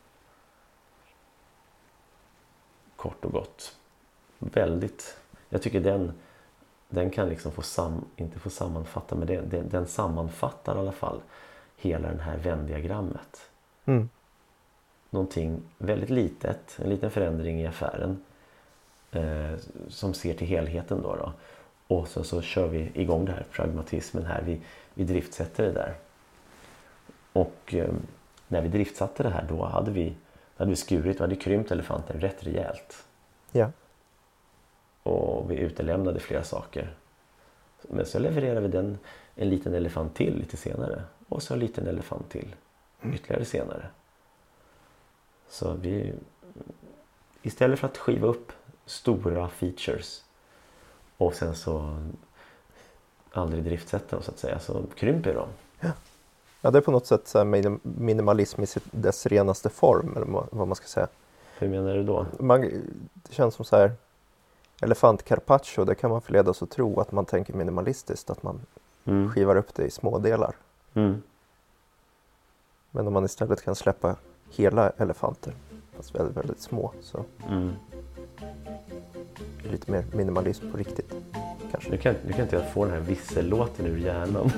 A: Kort och gott. Väldigt. Jag tycker den, den kan liksom få sam, inte få sammanfatta, men det, den, den sammanfattar i alla fall hela den här Venn-diagrammet.
B: Mm.
A: Någonting väldigt litet, en liten förändring i affären eh, som ser till helheten då, då. Och så, så kör vi igång det här pragmatismen här, vi, vi driftsätter det där. Och eh, när vi driftsatte det här, då hade vi, hade vi skurit, vi hade krympt elefanten rätt rejält.
B: Ja.
A: Och vi utelämnade flera saker. Men så levererade vi den, en liten elefant till lite senare. Och så en liten elefant till ytterligare senare. Så vi, istället för att skiva upp stora features och sen så aldrig driftsätta dem så att säga, så krymper de.
B: Ja. Ja, det är på något sätt så här minim- minimalism i sitt, dess renaste form, eller vad vad man ska säga.
A: Hur menar du då?
B: Man, det känns som så här, elefantcarpaccio, det kan man förledas att tro att man tänker minimalistiskt, att man
A: Mm.
B: skivar upp det i små delar.
A: Mm.
B: Men om man istället kan släppa hela elefanter, fast väldigt, väldigt små, så
A: Mm.
B: är det lite mer minimalism på riktigt. Kanske.
A: Nu kan, nu kan inte jag få den här vissellåten ur hjärnan.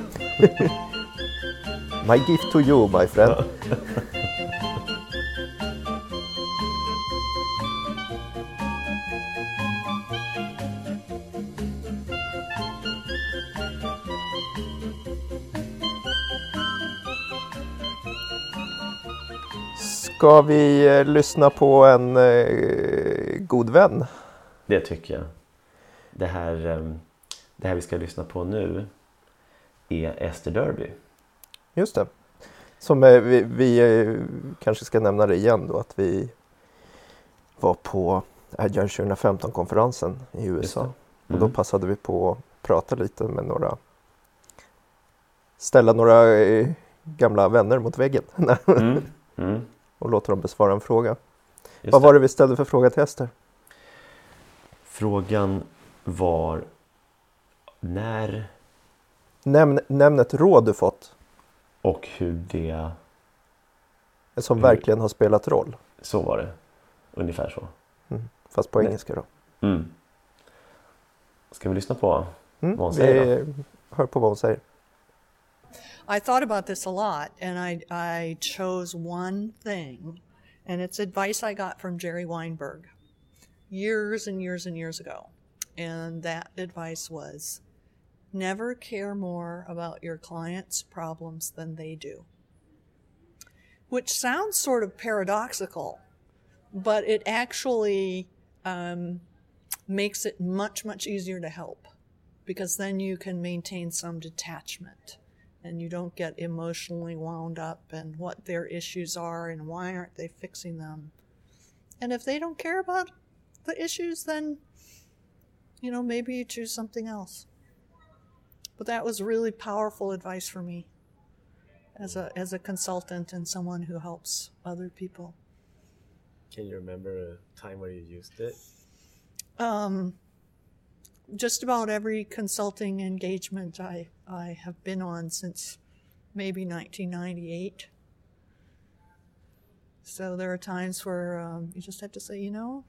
B: My gift to you, my friend. Ska vi eh, lyssna på en eh, god vän?
A: Det tycker jag. Det här, eh, det här vi ska lyssna på nu är Esther Derby.
B: Just det. Som eh, vi, vi eh, kanske ska nämna det igen då, att vi var på Agile tjugo femton-konferensen i U S A.
A: Mm.
B: Och då passade vi på att prata lite med några, ställa några eh, gamla vänner mot väggen.
A: Mm. Mm.
B: Och låta dem besvara en fråga.
A: Just
B: Vad
A: det.
B: var det vi ställde för fråga till Esther?
A: Frågan var när
B: Nämn, nämn ett råd du fått
A: och hur det...
B: som
A: Hur?
B: verkligen har spelat roll.
A: Så var det. Ungefär så.
B: Mm. Fast på
A: Nej.
B: engelska då.
A: Mm. Ska vi lyssna på
B: Mm.
A: vad hon säger då?
B: Vi hör på vad hon säger.
C: I thought about this a lot, and I, I chose one thing, and it's advice I got from Jerry Weinberg years and years and years ago. And that advice was, never care more about your clients' problems than they do. Which sounds sort of paradoxical, but it actually um, makes it much, much easier to help, because then you can maintain some detachment. And you don't get emotionally wound up in what their issues are and why aren't they fixing them. And if they don't care about the issues, then, you know, maybe you choose something else. But that was really powerful advice for me as a as a consultant and someone who helps other people.
A: Can you remember a time where you used it?
C: Um, just about every consulting engagement I, I have been on since maybe nineteen ninety-eight. So there are times where um, you just have to say, you know,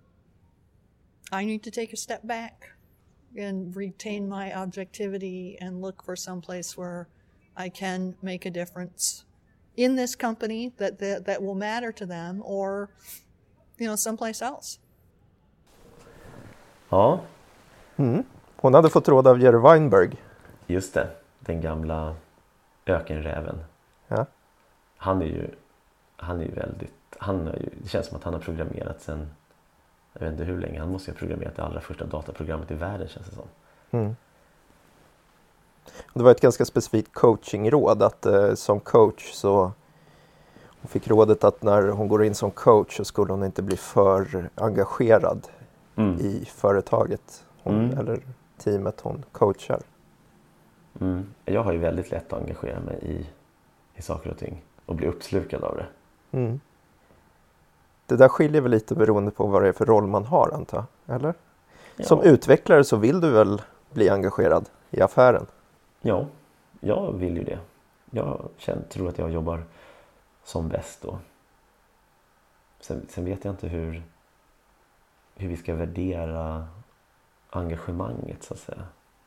C: I need to take a step back and retain my objectivity and look for some place where I can make a difference in this company that, that, that will matter to them, or, you know, someplace else.
A: Ja,
B: Mm. Hon hade fått råd av Jerry Weinberg.
A: just det. Den gamla ökenräven.
B: Ja.
A: Han är ju, han är ju väldigt... Han är ju, det känns som att han har programmerat sen... Jag vet inte hur länge. Han måste ju ha programmerat det allra första dataprogrammet i världen, känns det som.
B: Mm. Det var ett ganska specifikt coachingråd, att eh, som coach så hon fick rådet att när hon går in som coach så skulle hon inte bli för engagerad
A: Mm.
B: i företaget hon,
A: Mm.
B: eller teamet hon coachar.
A: Mm. Jag har ju väldigt lätt att engagera mig i, i saker och ting och bli uppslukad av det.
B: Mm. Det där skiljer väl lite beroende på vad det är för roll man har, antar jag, eller?
A: Ja.
B: Som utvecklare så vill du väl bli engagerad i affären?
A: Ja, jag vill ju det. Jag känner, tror att jag jobbar som bäst då. Sen, sen vet jag inte hur, hur vi ska värdera engagemanget, så att säga.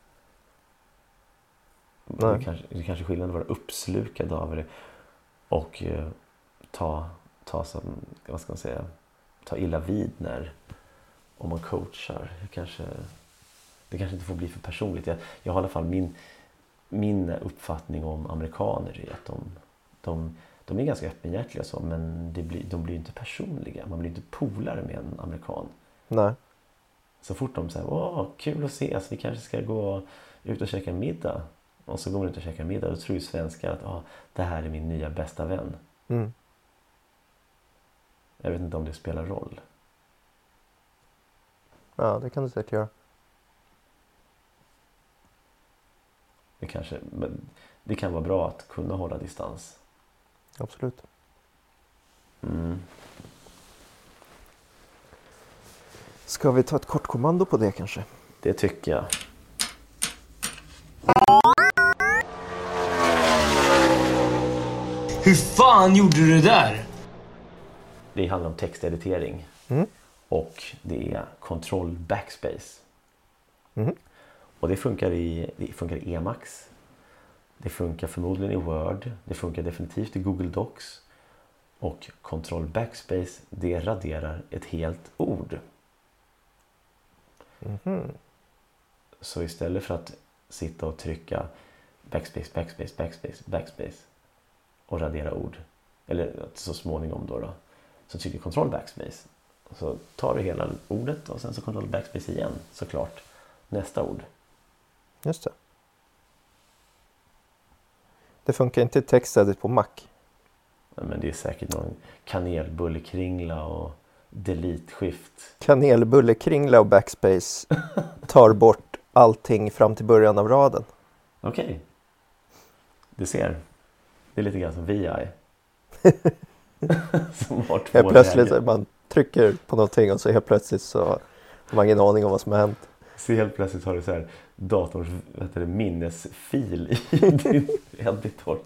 B: Nej.
A: Det kanske, det kanske är skillnad att vara uppslukad av det och eh, ta, ta, som, vad ska man säga, ta illa vid när, om man coachar. Det kanske, det kanske inte får bli för personligt. Jag, jag har i alla fall min, min uppfattning om amerikaner är att de, de, de är ganska öppenhjärtiga så, men det blir, de blir inte personliga. Man blir inte polare med en amerikan.
B: Nej.
A: Så fort de säger, åh, kul att ses, vi kanske ska gå ut och käka middag. Och så går man ut och käkar middag, då tror ju svenskar att ah, det här är min nya bästa vän.
B: Mm.
A: Jag vet inte om det spelar roll.
B: Ja, det kan du säkert göra.
A: Det, kanske, men det kan vara bra att kunna hålla distans.
B: Absolut.
A: Mm.
B: Ska vi ta ett kort kommando på det kanske?
A: Det tycker jag.
D: Hur fan gjorde du det där?
A: Det handlar om texteditering.
B: Mm.
A: Och det är Control Backspace.
B: Mm.
A: Och det funkar i, det funkar i Emacs. Det funkar förmodligen i Word. Det funkar definitivt i Google Docs. Och Control Backspace, det raderar ett helt ord.
B: Mm.
A: Så istället för att sitta och trycka backspace, backspace, backspace, backspace och radera ord, eller så småningom då, då så trycker Control Backspace. Så tar du hela ordet och sen så Control Backspace igen, såklart, nästa ord.
B: Just det. Det funkar inte i textedit på Mac.
A: Men det är säkert någon kanelbullekringla och delete-skift.
B: Kanelbullekringla och backspace tar bort allting fram till början av raden.
A: Okej. Okay. Du ser. Det är lite grann som V I. Som har två
B: helt plötsligt
A: läger.
B: Man trycker på någonting och så helt plötsligt så har man ingen aning om vad som har hänt.
A: Så helt plötsligt har du så här datorns vad heter det, minnesfil i din editor.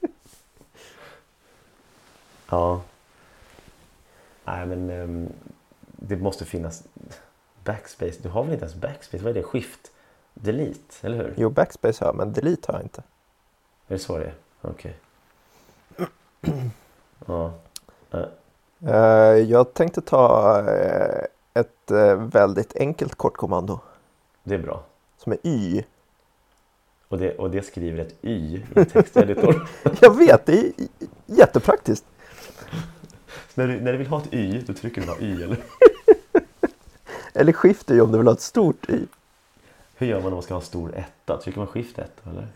A: Ja. Nej, men um, det måste finnas backspace. Du har väl inte ens backspace? Vad är det? Shift? Delete, eller hur?
B: Jo, backspace har jag, men delete har jag inte.
A: Är det så det är? Okej. Okay. Ja. Uh.
B: Uh, jag tänkte ta uh, ett uh, väldigt enkelt kortkommando.
A: Det är bra.
B: Som är Y.
A: Och det, och det skriver ett Y i texteditor.
B: Jag vet, det är jättepraktiskt.
A: Så när du, när du vill ha ett Y, då trycker du bara Y, eller?
B: Eller shift Y om du vill ha ett stort Y.
A: Hur gör man om man ska ha en stor etta? Trycker man shift ett, eller?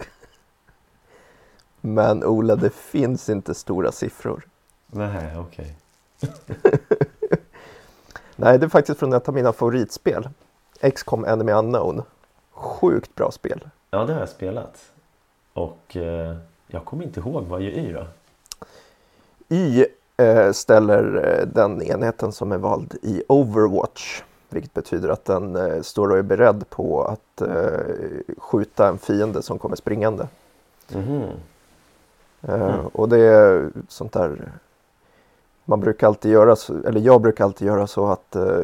B: Men Ola, det finns inte stora siffror.
A: Nej, okej.
B: Okay. Nej, det är faktiskt från ett av mina favoritspel. X COM Enemy Unknown. Sjukt bra spel.
A: Ja, det har jag spelat. Och eh, jag kommer inte ihåg, vad är Y då?
B: Y eh, ställer eh, den enheten som är vald i Overwatch. Vilket betyder att den eh, står och är beredd på att eh, skjuta en fiende som kommer springande.
A: Mm-hmm.
B: Eh,
A: mm.
B: Och det är sånt där... Man brukar alltid göra så, eller jag brukar alltid göra så att eh,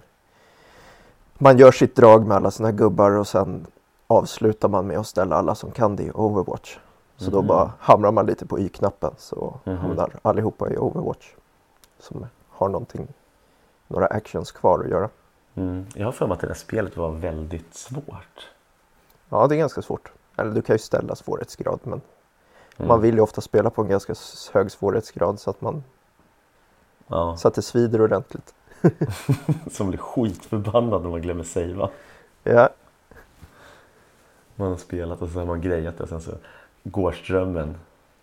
B: man gör sitt drag med alla sina gubbar och sen avslutar man med att ställa alla som kan det i Overwatch. Så
A: Mm-hmm.
B: då bara hamrar man lite på Y-knappen så
A: Mm-hmm.
B: hamnar allihopa i Overwatch som har någonting, några actions kvar att göra.
A: Mm. Jag har för mig att det där spelet var väldigt svårt.
B: Ja, det är ganska svårt. Eller du kan ju ställa svårighetsgrad, men
A: Mm.
B: man vill ju ofta spela på en ganska hög svårighetsgrad så att man
A: Ja.
B: så att det svider ordentligt.
A: Som blir skitförbannad när man glömmer savea.
B: Ja.
A: Man har spelat och så har man grejat det och sen så går strömmen.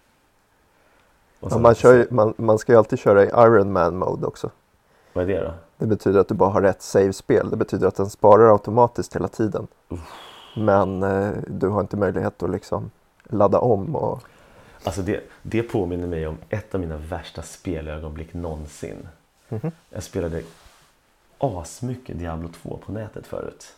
A: Och
B: Ja,
A: sen,
B: man, kör ju, man, man ska ju alltid köra i Iron Man mode också.
A: Vad är det då?
B: Det betyder att du bara har rätt save-spel. Det betyder att den sparar automatiskt hela tiden.
A: Uff.
B: Men eh, du har inte möjlighet att liksom ladda om. Och...
A: Alltså det, det påminner mig om ett av mina värsta spelögonblick någonsin.
B: Mm-hmm.
A: Jag spelade asmycket Diablo två på nätet förut.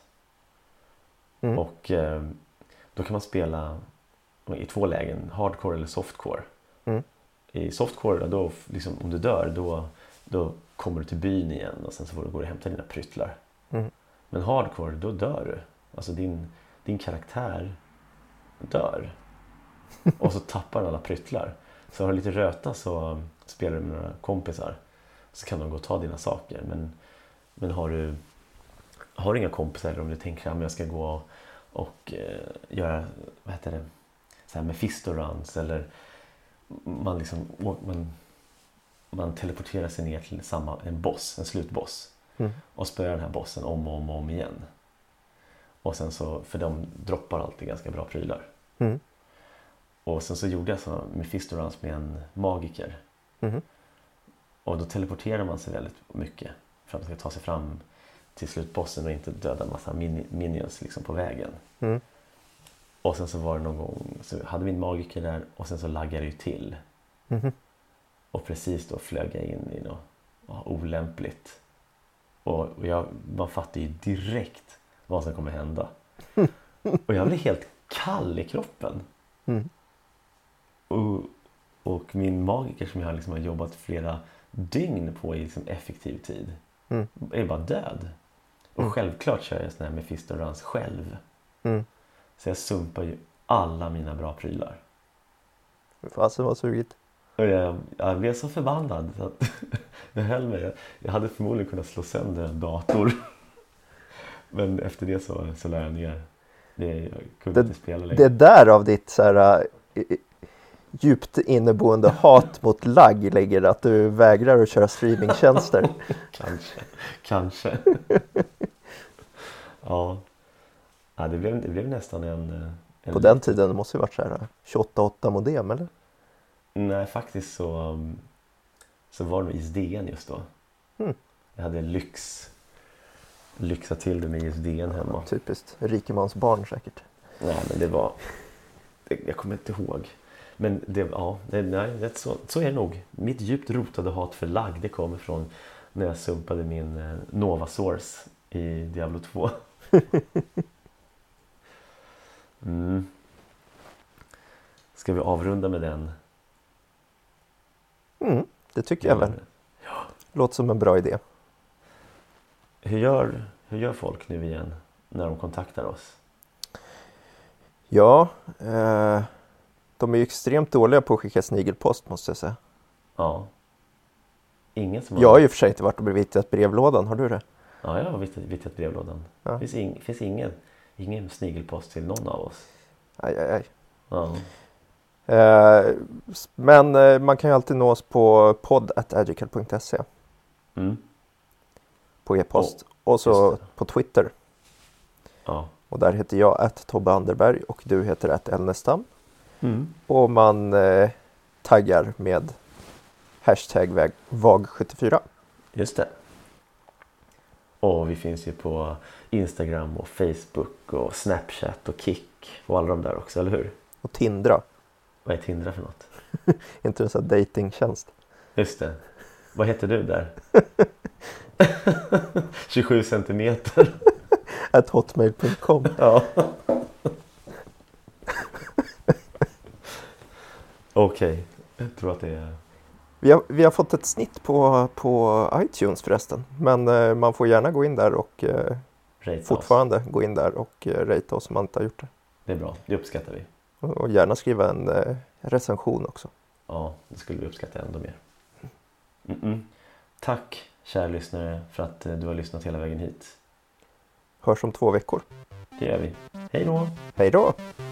B: Mm.
A: Och eh, då kan man spela i två lägen, hardcore eller softcore.
B: Mm.
A: I softcore, då, liksom, om du dör, då, då kommer du till byn igen och sen så får du gå och hämta dina pryttlar.
B: Mm.
A: Men hardcore, då dör du. Alltså din, din karaktär dör. Och så tappar den alla pryttlar. Så har du lite röta så spelar du med några kompisar. Så kan de gå och ta dina saker. Men, men har du har du inga kompisar eller om du tänker att jag ska gå och, och eh, göra, vad heter det, så här Mephisto runs eller man liksom man, man teleporterar sig ner till samma, en boss, en slutboss.
B: Mm.
A: Och spöar den här bossen om och om och om igen. Och sen så, för de droppar alltid ganska bra prylar.
B: Mm.
A: Och sen så gjorde jag så Mephisto runs med en magiker.
B: Mm.
A: Och då teleporterar man sig väldigt mycket för att man ska ta sig fram till slutbossen och inte döda en massa mini- minions liksom på vägen.
B: Mm.
A: Och sen så var det någon gång så hade vi en magiker där och sen så laggade det ju till.
B: Mm.
A: Och precis då flög jag in i något ja, olämpligt. Och, och jag, man fattar ju direkt vad som kommer hända. Och jag blev helt kall i kroppen.
B: Mm.
A: Och, och min magiker som jag liksom har jobbat flera dygn på i liksom effektiv tid
B: Mm.
A: är bara död. Och
B: Mm.
A: självklart kör jag sån här Mephisto Runs själv.
B: Mm.
A: Så jag sumpar ju alla mina bra prylar.
B: Fasen var sugigt.
A: Och jag, jag blev så förbannad så att jag höll mig. Jag hade förmodligen kunnat slå sönder en dator. Men efter det så, så lär jag ner. Det, jag kunde
B: Det,
A: inte spela längre.
B: det där av ditt så här, äh, djupt inneboende hat mot lagg ligger att du vägrar att köra streamingtjänster.
A: Kanske. Kanske. Ja. Ja, det blev, det blev nästan en... en
B: På den tiden det måste ju varit så här tjugoåtta åtta modem eller?
A: Nej, faktiskt så, så var det nog I S D N just då.
B: Mm.
A: Jag hade lyx, lyxat till det med I S D N hemma.
B: Typiskt rikemans barn säkert.
A: Nej, men det var... Det, jag kommer inte ihåg. Men det, ja, det, nej, det, så, så är det nog. Mitt djupt rotade hat för lagg, det kommer från när jag sumpade min eh, Nova Source i Diablo två. Mm. Ska vi avrunda med den?
B: Mm, det tycker jag väl.
A: Ja.
B: Låter som en bra idé.
A: Hur gör, hur gör folk nu igen när de kontaktar oss?
B: Ja, eh, de är ju extremt dåliga på att skicka snigelpost måste jag säga.
A: Ja. Ingen som
B: Jag har ju för sig inte varit och bevittnat brevlådan, har du det?
A: Ja, jag har vittjat brevlådan.
B: Ja.
A: Det finns, ing, finns ingen, ingen snigelpost till någon av oss.
B: Aj, aj, aj.
A: Ja.
B: Eh, men eh, man kan ju alltid nå oss på podd at agical punkt se
A: Mm.
B: på e-post.
A: Oh,
B: och så
A: just det.
B: på Twitter.
A: Ja.
B: Och där heter jag att Tobbe Anderberg och du heter att Elnestam.
A: Mm.
B: Och man eh, taggar med hashtag vag sjuttiofyra.
A: Just det. Och vi finns ju på Instagram och Facebook och Snapchat och Kik och alla de där också, eller hur?
B: Och Tindra.
A: Vad är Tindra för något?
B: Inte en sån här datingtjänst.
A: Just det. Vad heter du där? tjugosju centimeter.
B: at hotmail punkt com.
A: Ja. Okej, okay. Jag tror att det är...
B: Vi har, vi har fått ett snitt på, på iTunes förresten. Men eh, man får gärna gå in där och eh, fortfarande oss. gå in där och eh, rata oss om man inte har gjort det.
A: Det är bra, det uppskattar vi.
B: Och, och gärna skriva en eh, recension också.
A: Ja, det skulle vi uppskatta ändå mer. Mm-mm. Tack kära lyssnare för att eh, du har lyssnat hela vägen hit.
B: Hörs om två veckor.
A: Det gör vi. Hej då!
B: Hej då!